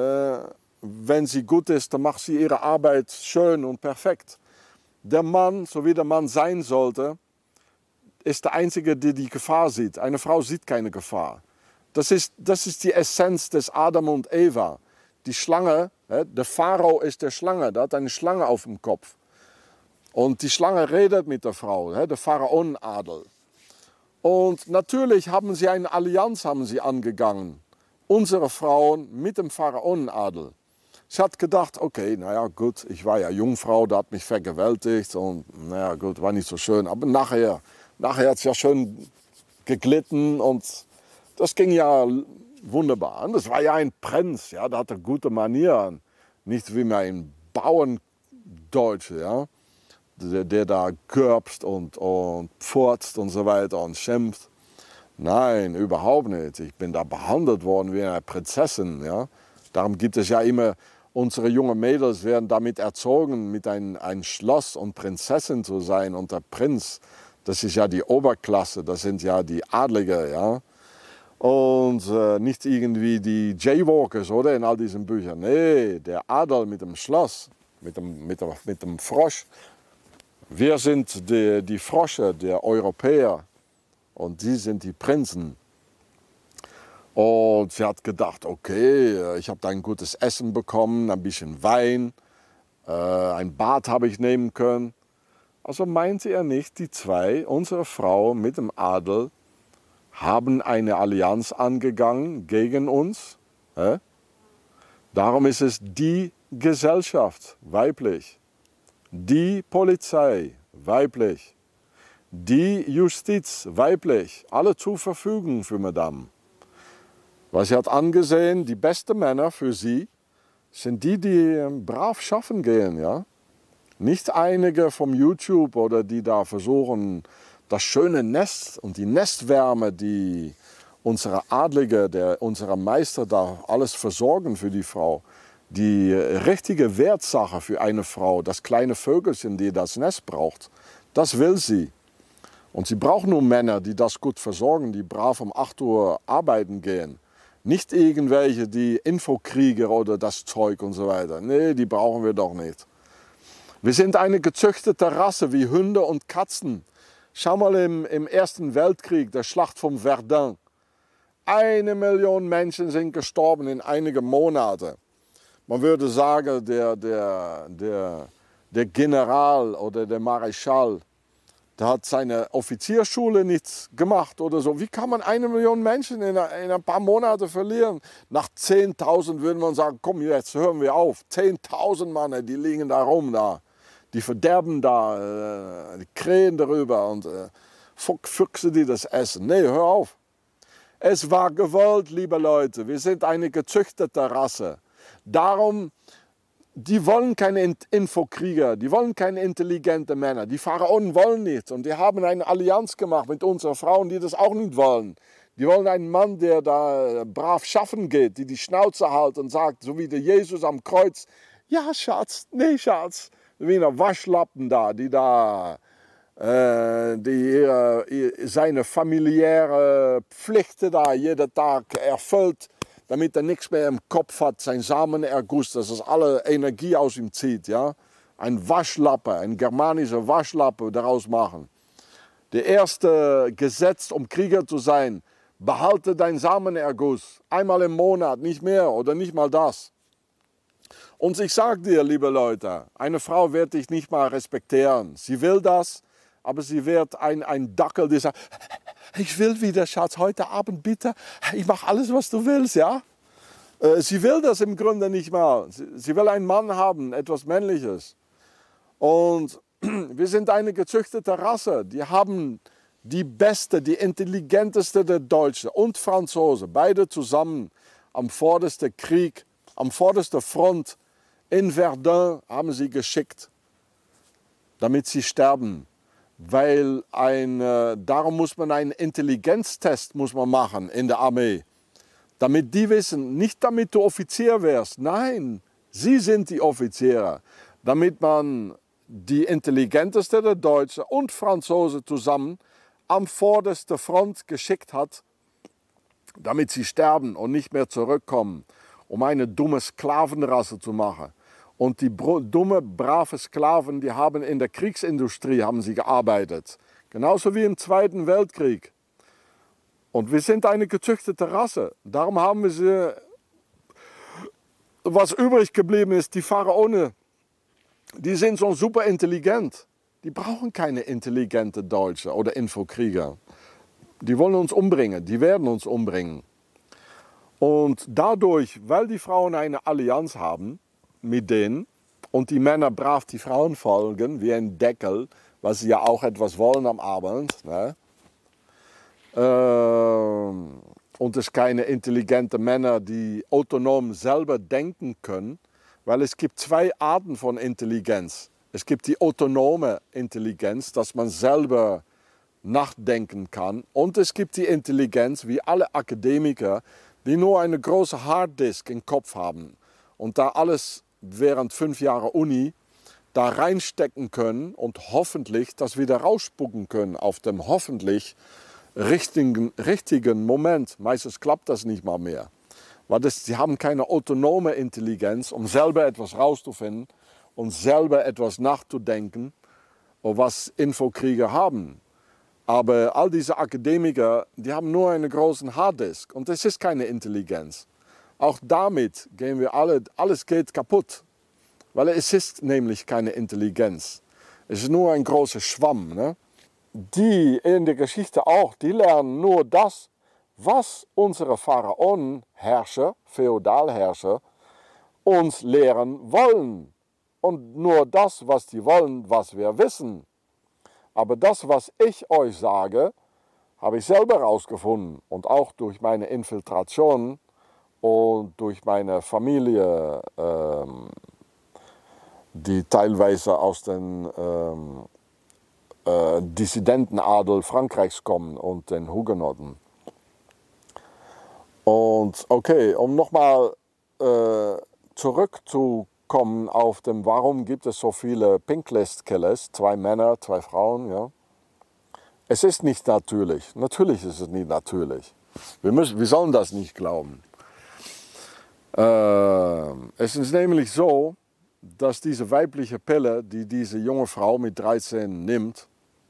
S1: wenn sie gut ist, dann macht sie ihre Arbeit schön und perfekt. Der Mann, so wie der Mann sein sollte, ist der Einzige, der die Gefahr sieht. Eine Frau sieht keine Gefahr. Das ist die Essenz des Adam und Eva. Die Schlange, der Pharao ist der Schlange, der hat eine Schlange auf dem Kopf. Und die Schlange redet mit der Frau, der Pharaonenadel. Und natürlich haben sie eine Allianz angegangen. Unsere Frauen mit dem Pharaonenadel. Sie hat gedacht, okay, naja gut, ich war ja Jungfrau, der hat mich vergewaltigt und naja gut, war nicht so schön. Aber nachher hat es ja schön geglitten und das ging ja wunderbar. Und das war ja ein Prinz, ja, der hatte gute Manieren. Nicht wie mein Bauerndeutsch, ja, der da körbst und pfurzt und so weiter und schimpft. Nein, überhaupt nicht. Ich bin da behandelt worden wie eine Prinzessin. Ja. Darum gibt es ja immer, unsere jungen Mädels werden damit erzogen, mit ein Schloss und Prinzessin zu sein. Und der Prinz, das ist ja die Oberklasse, das sind ja die Adlige. Ja. Und nicht irgendwie die Jaywalkers, oder, in all diesen Büchern. Nee, der Adel mit dem Schloss, mit dem Frosch. Wir sind die Frosche, der Europäer. Und die sind die Prinzen. Und sie hat gedacht, okay, ich habe da ein gutes Essen bekommen, ein bisschen Wein, ein Bad habe ich nehmen können. Also meinte er nicht, die zwei, unsere Frau mit dem Adel, haben eine Allianz angegangen gegen uns. Darum ist es die Gesellschaft, weiblich. Die Polizei, weiblich. Die Justiz, weiblich, alle zur Verfügung für Madame. Weil sie hat angesehen, die besten Männer für sie sind die brav schaffen gehen. Ja? Nicht einige vom YouTube oder die da versuchen, das schöne Nest und die Nestwärme, die unsere Adlige, unsere Meister da alles versorgen für die Frau. Die richtige Wertsache für eine Frau, das kleine Vögelchen, die das Nest braucht, das will sie. Und sie brauchen nur Männer, die das gut versorgen, die brav um 8 Uhr arbeiten gehen. Nicht irgendwelche, die Infokrieger oder das Zeug und so weiter. Nee, die brauchen wir doch nicht. Wir sind eine gezüchtete Rasse wie Hunde und Katzen. Schau mal im Ersten Weltkrieg, der Schlacht von Verdun. 1 Million Menschen sind gestorben in einigen Monaten. Man würde sagen, der General oder der Marschall, der hat seine Offizierschule nicht gemacht oder so. Wie kann man 1 Million Menschen in ein paar Monaten verlieren? Nach 10.000 würde man sagen, komm, jetzt hören wir auf. 10.000 Mann, die liegen da rum, da. Die verderben da, die krähen darüber und Füchse, die das essen. Nee, hör auf. Es war gewollt, liebe Leute. Wir sind eine gezüchtete Rasse. Darum, die wollen keine Infokrieger, die wollen keine intelligenten Männer. Die Pharaonen wollen nichts und die haben eine Allianz gemacht mit unseren Frauen, die das auch nicht wollen. Die wollen einen Mann, der da brav schaffen geht, die Schnauze hält und sagt, so wie der Jesus am Kreuz, ja Schatz, nee Schatz, wie ein Waschlappen da, die da seine familiäre Pflichten da jeden Tag erfüllt, damit er nichts mehr im Kopf hat, sein Samenerguss, dass es alle Energie aus ihm zieht. Ja? Ein Waschlappe, ein germanischer Waschlappe daraus machen. Der erste Gesetz, um Krieger zu sein, behalte deinen Samenerguss, einmal im Monat, nicht mehr oder nicht mal das. Und ich sage dir, liebe Leute, eine Frau wird dich nicht mal respektieren. Sie will das, aber sie wird ein Dackel, der sagt, ich will wieder, Schatz, heute Abend bitte, ich mache alles, was du willst, ja? Sie will das im Grunde nicht mal. Sie will einen Mann haben, etwas Männliches. Und wir sind eine gezüchtete Rasse, die haben die beste, die intelligenteste der Deutschen und Franzosen, beide zusammen am vordersten Krieg, am vordersten Front in Verdun haben sie geschickt, damit sie sterben. Weil darum muss man einen Intelligenztest machen in der Armee. Damit die wissen, nicht damit du Offizier wärst, nein, sie sind die Offiziere. Damit man die intelligenteste der Deutschen und Franzosen zusammen am vordersten Front geschickt hat, damit sie sterben und nicht mehr zurückkommen, um eine dumme Sklavenrasse zu machen. Und die dumme, brave Sklaven, die haben in der Kriegsindustrie haben sie gearbeitet. Genauso wie im Zweiten Weltkrieg. Und wir sind eine gezüchtete Rasse. Darum haben wir sie, was übrig geblieben ist, die Pharaonen, die sind so super intelligent. Die brauchen keine intelligenten Deutsche oder Infokrieger. Die wollen uns umbringen, die werden uns umbringen. Und dadurch, weil die Frauen eine Allianz haben mit denen und die Männer brav die Frauen folgen, wie ein Deckel, weil sie ja auch etwas wollen am Abend. Ne? Und es keine intelligenten Männer, die autonom selber denken können, weil es gibt zwei Arten von Intelligenz. Es gibt die autonome Intelligenz, dass man selber nachdenken kann. Und es gibt die Intelligenz, wie alle Akademiker, die nur eine große Harddisk im Kopf haben und da alles während 5 Jahre Uni da reinstecken können und hoffentlich das wieder rausspucken können auf dem hoffentlich richtigen Moment. Meistens klappt das nicht mal mehr. Weil sie haben keine autonome Intelligenz, um selber etwas rauszufinden und selber etwas nachzudenken, was Infokrieger haben. Aber all diese Akademiker, die haben nur einen großen Harddisk und das ist keine Intelligenz. Auch damit gehen wir alles geht kaputt, weil es ist nämlich keine Intelligenz. Es ist nur ein großer Schwamm. Ne? Die in der Geschichte auch, die lernen nur das, was unsere Pharaonenherrscher, Feudalherrscher, uns lehren wollen. Und nur das, was die wollen, was wir wissen. Aber das, was ich euch sage, habe ich selber herausgefunden und auch durch meine Infiltration und durch meine Familie, die teilweise aus den Dissidentenadel Frankreichs kommen und den Hugenotten. Und okay, um nochmal zurückzukommen auf dem, warum gibt es so viele Pinklist-Killers, 2 Männer, 2 Frauen, ja? Es ist nicht natürlich. Natürlich ist es nicht natürlich. Wir sollen das nicht glauben. Es ist nämlich so, dass diese weibliche Pille, die diese junge Frau mit 13 nimmt,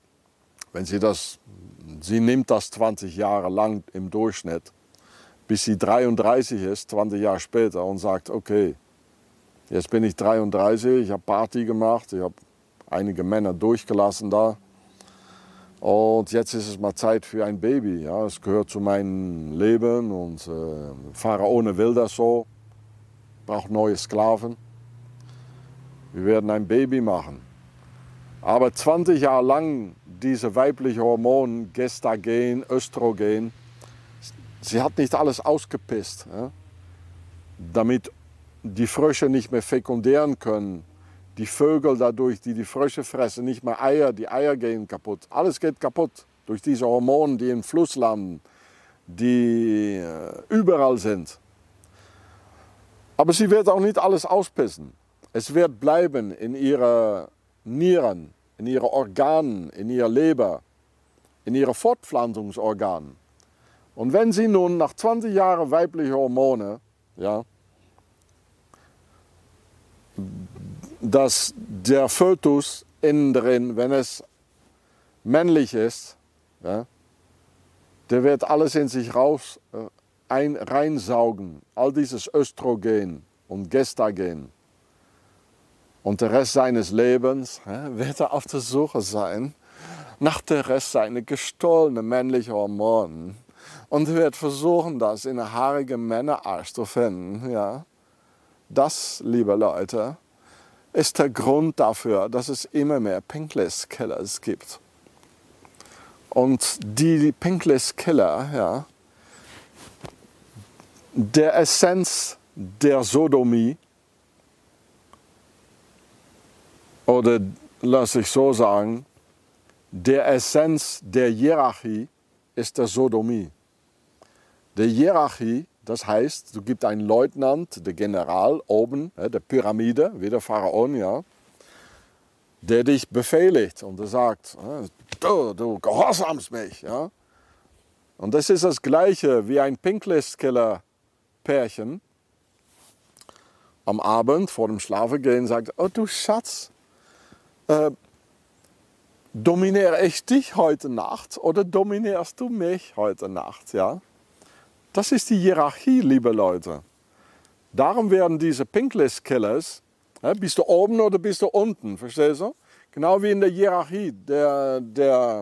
S1: sie nimmt das 20 Jahre lang im Durchschnitt, bis sie 33 ist, 20 Jahre später, und sagt, okay, jetzt bin ich 33, ich habe Party gemacht, ich habe einige Männer durchgelassen da. Und jetzt ist es mal Zeit für ein Baby. Ja? Es gehört zu meinem Leben und Pharaone will das so, braucht neue Sklaven. Wir werden ein Baby machen. Aber 20 Jahre lang diese weiblichen Hormone, Gestagen, Östrogen, sie hat nicht alles ausgepisst, ja? Damit die Frösche nicht mehr fekundieren können, die Vögel dadurch, die Frösche fressen, nicht mehr Eier, die Eier gehen kaputt. Alles geht kaputt durch diese Hormone, die im Fluss landen, die überall sind. Aber sie wird auch nicht alles auspissen. Es wird bleiben in ihrer Nieren, in ihren Organen, in ihrer Leber, in ihren Fortpflanzungsorganen. Und wenn sie nun nach 20 Jahren weibliche Hormone, ja, dass der Fötus innen drin, wenn es männlich ist, ja, der wird alles in sich reinsaugen, all dieses Östrogen und Gestagen. Und der Rest seines Lebens wird er auf der Suche sein nach der Rest seiner gestohlenen männlichen Hormone und wird versuchen, das in einem haarigen Männerarsch zu finden. Ja. Das, liebe Leute, ist der Grund dafür, dass es immer mehr Pinkless-Killers gibt. Und die Pinkless-Killer, ja, der Essenz der Sodomie, oder lass ich so sagen, der Essenz der Hierarchie ist der Sodomie. Der Hierarchie, das heißt, du gibst einen Leutnant, der General oben, der Pyramide, wie der Pharaon, ja, der dich befehligt und der sagt, du gehorsamst mich. Ja. Und das ist das Gleiche wie ein Pinkless-Killer-Pärchen am Abend vor dem Schlafengehen sagt, oh du Schatz, dominiere ich dich heute Nacht oder dominierst du mich heute Nacht? Ja? Das ist die Hierarchie, liebe Leute. Darum werden diese Pinkless-Killers, bist du oben oder bist du unten, verstehst du? Genau wie in der Hierarchie der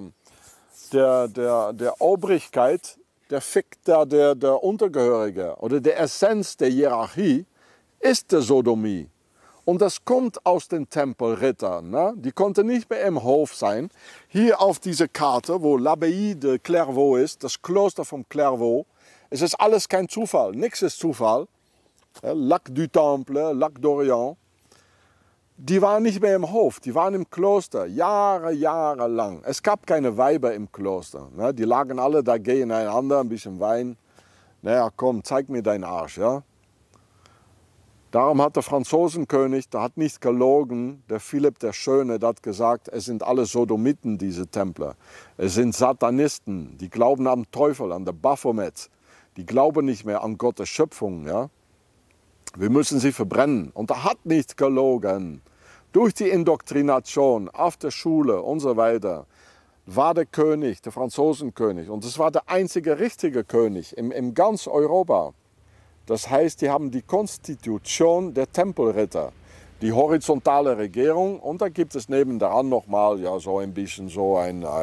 S1: Obrigkeit, der fickt da der Untergehörige. Oder der Essenz der Hierarchie ist der Sodomie. Und das kommt aus den Tempelrittern. Ne? Die konnten nicht mehr im Hof sein. Hier auf dieser Karte, wo l'Abbaye de Clairvaux ist, das Kloster von Clairvaux, es ist alles kein Zufall. Nichts ist Zufall. Lac du Temple, Lac d'Orient. Die waren nicht mehr im Hof, die waren im Kloster, Jahre lang. Es gab keine Weiber im Kloster. Ne? Die lagen alle da gegeneinander, ein bisschen Wein. Naja, komm, zeig mir deinen Arsch. Ja? Darum hat der Franzosenkönig, der hat nicht gelogen, der Philipp der Schöne, der hat gesagt, es sind alle Sodomiten, diese Templer. Es sind Satanisten, die glauben am Teufel, an der Baphomet. Die glauben nicht mehr an Gottes Schöpfung. Ja? Wir müssen sie verbrennen. Und er hat nicht gelogen. Durch die Indoktrination auf der Schule und so weiter war der König, der Franzosenkönig, und es war der einzige richtige König in ganz Europa. Das heißt, die haben die Konstitution der Tempelritter, die horizontale Regierung, und da gibt es nebendran nochmal ja, so ein bisschen so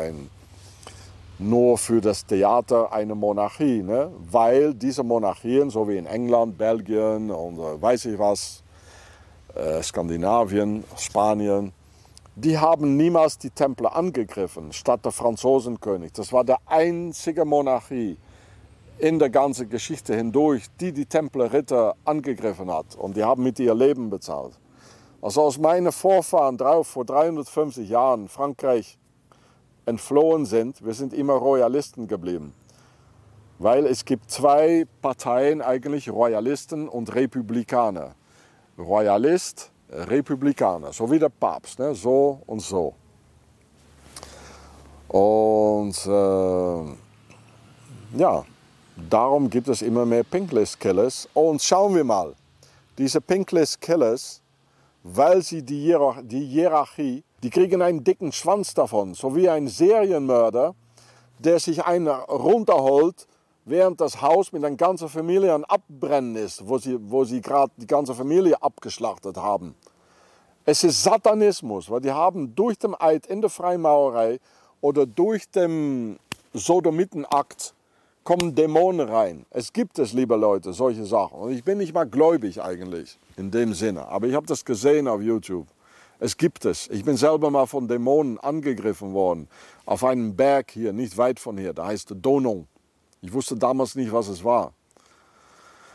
S1: nur für das Theater eine Monarchie, ne? Weil diese Monarchien, so wie in England, Belgien und weiß ich was, Skandinavien, Spanien, die haben niemals die Templer angegriffen, statt der Franzosenkönig. Das war der einzige Monarchie in der ganzen Geschichte hindurch, die Templerritter angegriffen hat. Und die haben mit ihr Leben bezahlt. Also als meine Vorfahren vor 350 Jahren Frankreich entflohen sind, wir sind immer Royalisten geblieben. Weil es gibt zwei Parteien eigentlich, Royalisten und Republikaner. Royalist, Republikaner, so wie der Papst, ne? So und so. Und ja, darum gibt es immer mehr Pinkless-Killers. Und schauen wir mal, diese Pinkless-Killers, weil sie die Hierarchie, die kriegen einen dicken Schwanz davon, so wie ein Serienmörder, der sich einen runterholt, während das Haus mit einer ganzen Familie am Abbrennen ist, wo sie gerade die ganze Familie abgeschlachtet haben. Es ist Satanismus, weil die haben durch den Eid in der Freimaurerei oder durch den Sodomitenakt kommen Dämonen rein. Es gibt es, liebe Leute, solche Sachen. Und ich bin nicht mal gläubig eigentlich, in dem Sinne. Aber ich habe das gesehen auf YouTube. Es gibt es. Ich bin selber mal von Dämonen angegriffen worden. Auf einem Berg hier, nicht weit von hier. Da heißt Donon. Ich wusste damals nicht, was es war.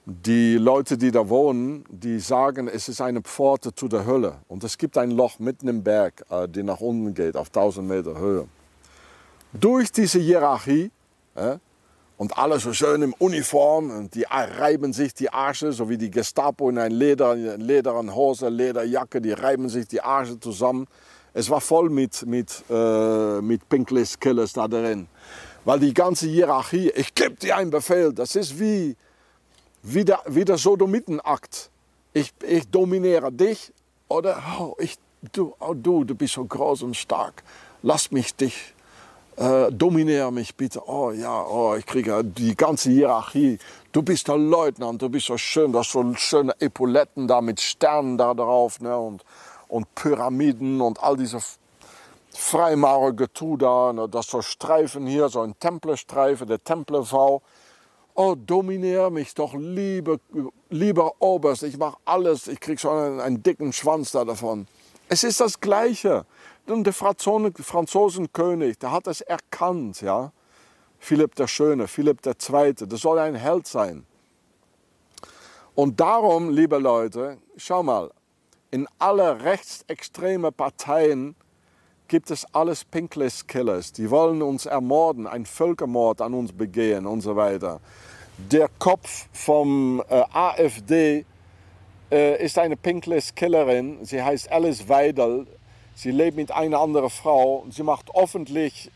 S1: Die Leute, die da wohnen, die sagen, es ist eine Pforte zu der Hölle. Und es gibt ein Loch mitten im Berg, die nach unten geht, auf 1000 Meter Höhe. Durch diese Hierarchie, und alle so schön in Uniform, und die reiben sich die Arse, so wie die Gestapo in einer lederen Hose, Lederjacke, die reiben sich die Arse zusammen. Es war voll mit Pinkless Killers da drin. Weil die ganze Hierarchie, ich gebe dir einen Befehl, das ist wie der Sodomitenakt. Ich dominiere dich, oder du bist so groß und stark, lass mich dich. Dominiere mich bitte. Oh ja, ich kriege die ganze Hierarchie. Du bist der Leutnant, du bist so schön, du hast so schöne Epauletten da mit Sternen da drauf, ne, und Pyramiden und all diese Freimaurergetue da, ne, das so Streifen hier, so ein Templerstreifen, der Templerv. Oh, dominiere mich doch, lieber Oberst, ich mache alles, ich kriege so einen dicken Schwanz da davon. Es ist das Gleiche. Und der Franzosenkönig, der hat es erkannt, ja. Philipp der Schöne, Philipp der Zweite, das soll ein Held sein. Und darum, liebe Leute, schau mal, in alle rechtsextreme Parteien gibt es alles Pinkless Killers. Die wollen uns ermorden, einen Völkermord an uns begehen und so weiter. Der Kopf vom AfD ist eine Pinkless Killerin, sie heißt Alice Weidel. Sie lebt mit einer anderen Frau. Sie macht öffentlich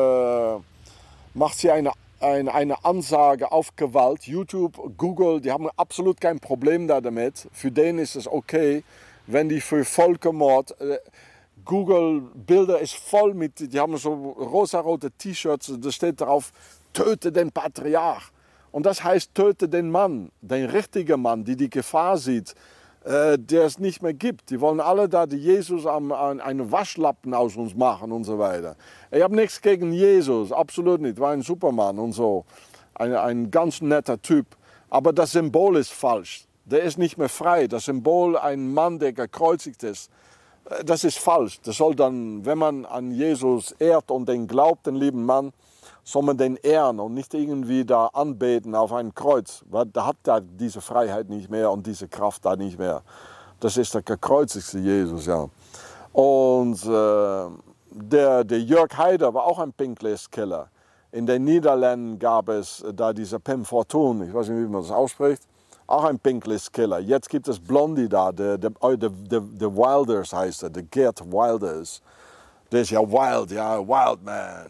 S1: eine Ansage auf Gewalt. YouTube, Google, die haben absolut kein Problem damit. Für den ist es okay, wenn die für Völkermord... Google Bilder ist voll mit, die haben so rosarote T-Shirts, da steht drauf, töte den Patriarch. Und das heißt, töte den Mann, den richtigen Mann, die Gefahr sieht, der es nicht mehr gibt. Die wollen alle da die Jesus einen Waschlappen aus uns machen und so weiter. Ich habe nichts gegen Jesus, absolut nicht. War ein Supermann und so. Ein ganz netter Typ. Aber das Symbol ist falsch. Der ist nicht mehr frei. Das Symbol, ein Mann, der gekreuzigt ist, das ist falsch. Das soll dann, wenn man an Jesus ehrt und den glaubt, den lieben Mann, soll man den ehren und nicht irgendwie da anbeten auf ein Kreuz. Weil da hat er diese Freiheit nicht mehr und diese Kraft da nicht mehr. Das ist der gekreuzigte Jesus, ja. Und der Jörg Haider war auch ein Pinkless Killer. In den Niederlanden gab es da diese Pim Fortuyn, ich weiß nicht, wie man das ausspricht, auch ein Pinkless Killer. Jetzt gibt es Blondie da, der Wilders heißt er, der Geert Wilders. Der ist ja wild, ja, wild man.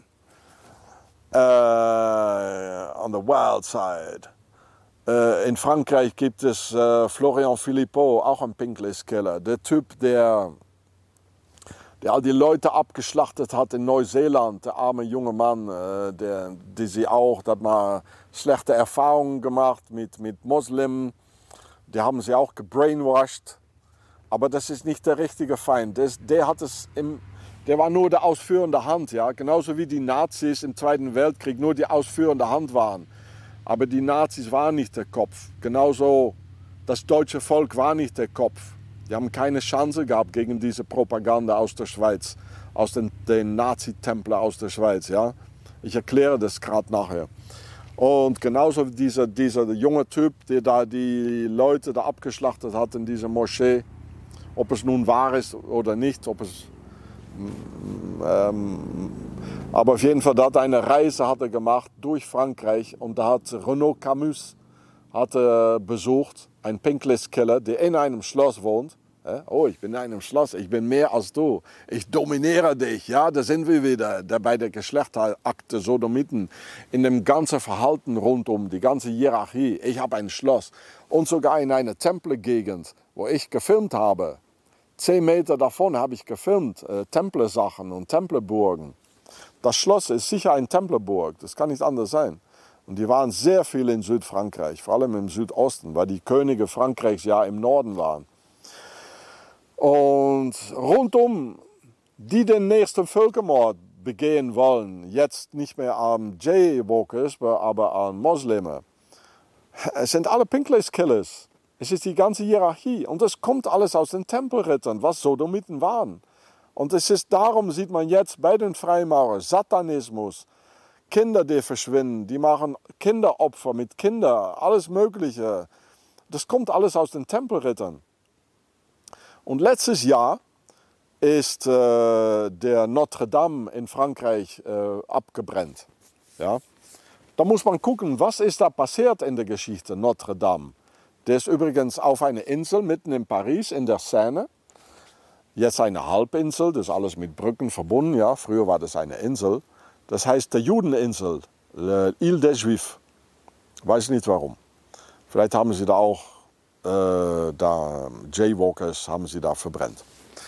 S1: On the wild side. In Frankreich gibt es Florian Philippot, auch ein Pinkless Killer. Der Typ, der all die Leute abgeschlachtet hat in Neuseeland, der arme junge Mann, der sie auch, der hat mal schlechte Erfahrungen gemacht mit Moslems. Die haben sie auch gebrainwashed. Aber das ist nicht der richtige Feind. Der war nur der ausführende Hand, ja. Genauso wie die Nazis im Zweiten Weltkrieg nur die ausführende Hand waren. Aber die Nazis waren nicht der Kopf. Genauso das deutsche Volk war nicht der Kopf. Die haben keine Chance gehabt gegen diese Propaganda aus der Schweiz, aus den Nazi-Templer aus der Schweiz, ja. Ich erkläre das gerade nachher. Und genauso dieser junge Typ, der da die Leute da abgeschlachtet hat in dieser Moschee, ob es nun wahr ist oder nicht, aber auf jeden Fall, da hat er eine Reise gemacht durch Frankreich und da hat Renaud Camus besucht, ein Pinkless Killer, der in einem Schloss wohnt. Oh, ich bin in einem Schloss, ich bin mehr als du, ich dominiere dich. Ja, da sind wir wieder bei der Geschlechterakte Sodomiten, in dem ganzen Verhalten rundum, die ganze Hierarchie. Ich habe ein Schloss und sogar in einer Templergegend, wo ich gefilmt habe. 10 Meter davon habe ich gefilmt, Templersachen und Templerburgen. Das Schloss ist sicher eine Templerburg, das kann nicht anders sein. Und die waren sehr viel in Südfrankreich, vor allem im Südosten, weil die Könige Frankreichs ja im Norden waren. Und rundum, die den nächsten Völkermord begehen wollen, jetzt nicht mehr an Jaywalkers, aber an Mosleme, es sind alle Pinkless Killers. Es ist die ganze Hierarchie und das kommt alles aus den Tempelrittern, was Sodomiten waren. Und darum sieht man jetzt bei den Freimaurern Satanismus, Kinder, die verschwinden, die machen Kinderopfer mit Kindern, alles Mögliche. das kommt alles aus den Tempelrittern. Und letztes Jahr ist der Notre Dame in Frankreich abgebrannt. Ja? Da muss man gucken, was ist da passiert in der Geschichte Notre Dame. Der ist übrigens auf einer Insel mitten in Paris, in der Seine. Jetzt eine Halbinsel, das ist alles mit Brücken verbunden. Ja? Früher war das eine Insel. Das heißt der Judeninsel, Île des Juifs. Weiß nicht warum. Vielleicht haben sie da auch Jaywalkers haben sie da verbrannt.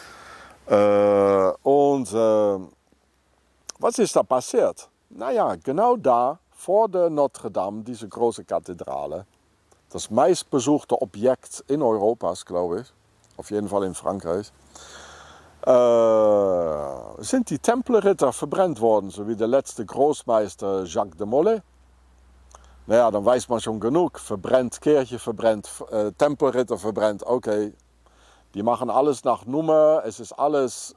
S1: Was ist da passiert? Naja, genau da, vor der Notre Dame, diese große Kathedrale, das meistbesuchte Objekt in Europas, glaube ich, auf jeden Fall in Frankreich, sind die Tempelritter verbrannt worden, so wie der letzte Großmeister Jacques de Molay. Naja, dann weiß man schon genug. Verbrennt, Kirche verbrennt, Tempelritter verbrennt. Okay, die machen alles nach Nummer. Es ist alles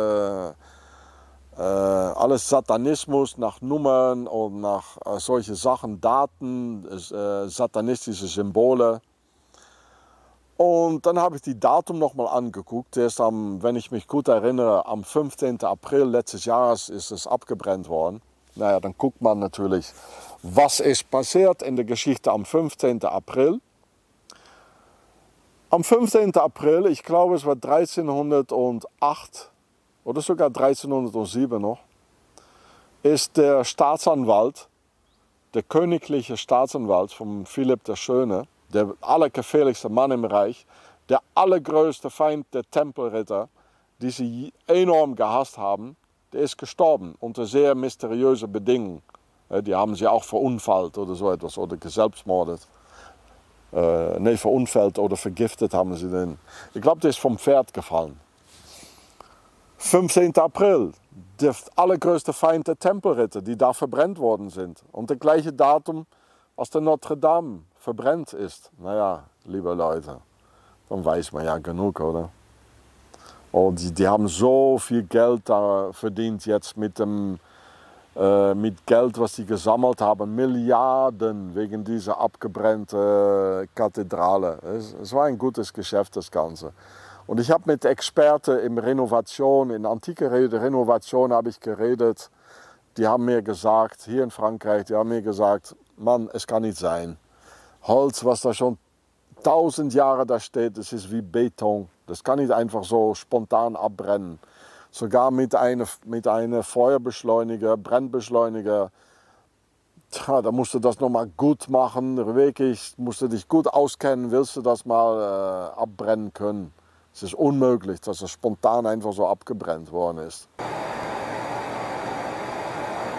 S1: Satanismus nach Nummern und nach solche Sachen, Daten, satanistische Symbole. Und dann habe ich die Datum nochmal angeguckt. Der ist wenn ich mich gut erinnere, am 15. April letztes Jahres ist es abgebrannt worden. Naja, dann guckt man natürlich, was ist passiert in der Geschichte am 15. April. Am 15. April, ich glaube es war 1308 oder sogar 1307 noch, ist der Staatsanwalt, der königliche Staatsanwalt von Philipp der Schöne, der allergefährlichste Mann im Reich, der allergrößte Feind der Tempelritter, die sie enorm gehasst haben, der ist gestorben unter sehr mysteriösen Bedingungen. Die haben sie auch verunfallt oder so etwas oder geselbstmordet. Verunfallt oder vergiftet haben sie den. Ich glaube, der ist vom Pferd gefallen. 15. April, der allergrößte Feind der Tempelritter, die da verbrannt worden sind. Und das gleiche Datum, als der Notre Dame verbrannt ist. Naja, liebe Leute, dann weiß man ja genug, oder? Und die haben so viel Geld da verdient jetzt mit Geld, was sie gesammelt haben. Milliarden wegen dieser abgebrannten Kathedrale. Es war ein gutes Geschäft, das Ganze. Und ich habe mit Experten in Renovation, in antike Renovation habe ich geredet. Die haben mir gesagt, hier in Frankreich, die haben mir gesagt, Mann, es kann nicht sein. Holz, was da schon 1000 Jahre da steht, das ist wie Beton. Das kann nicht einfach so spontan abbrennen. Sogar mit einem Feuerbeschleuniger, Brennbeschleuniger. Tja, da musst du das nochmal gut machen. Wirklich, musst du dich gut auskennen, willst du das mal abbrennen können. Es ist unmöglich, dass es spontan einfach so abgebrannt worden ist.